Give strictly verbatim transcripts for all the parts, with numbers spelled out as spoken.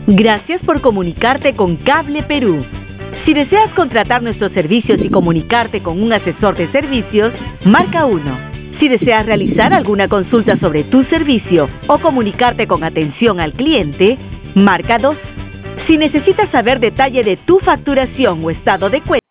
Gracias por comunicarte con Cable Perú. Si deseas contratar nuestros servicios y comunicarte con un asesor de servicios, marca uno. Si deseas realizar alguna consulta sobre tu servicio o comunicarte con atención al cliente, marca dos. Si necesitas saber detalle de tu facturación o estado de cuenta,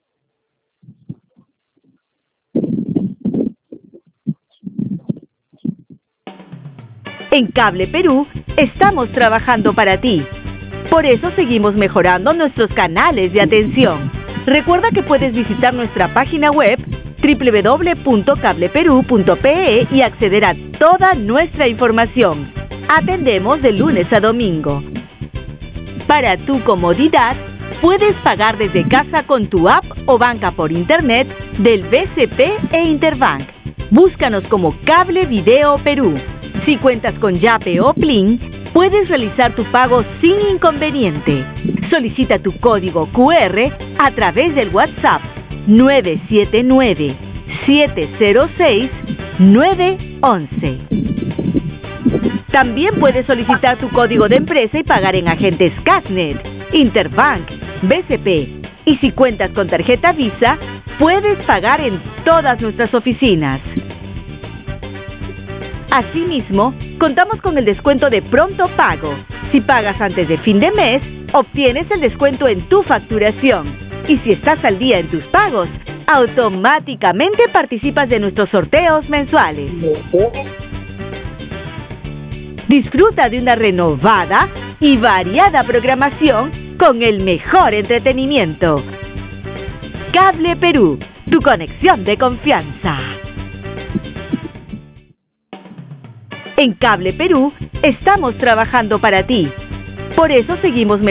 en Cable Perú estamos trabajando para ti. Por eso seguimos mejorando nuestros canales de atención. Recuerda que puedes visitar nuestra página web doble u doble u doble u punto cable perú punto pe e y acceder a toda nuestra información. Atendemos de lunes a domingo. Para tu comodidad, puedes pagar desde casa con tu app o banca por internet del B C P e Interbank. Búscanos como Cable Video Perú. Si cuentas con Yape o Plin, puedes realizar tu pago sin inconveniente. Solicita tu código cu erre a través del WhatsApp nueve siete nueve, siete cero seis, nueve once. También puedes solicitar tu código de empresa y pagar en agentes Casnet, Interbank, B C P. Y si cuentas con tarjeta Visa, puedes pagar en todas nuestras oficinas. Asimismo, contamos con el descuento de pronto pago. Si pagas antes de fin de mes, obtienes el descuento en tu facturación. Y si estás al día en tus pagos, automáticamente participas de nuestros sorteos mensuales. Disfruta de una renovada y variada programación con el mejor entretenimiento. Cable Perú, tu conexión de confianza. En Cable Perú estamos trabajando para ti. Por eso seguimos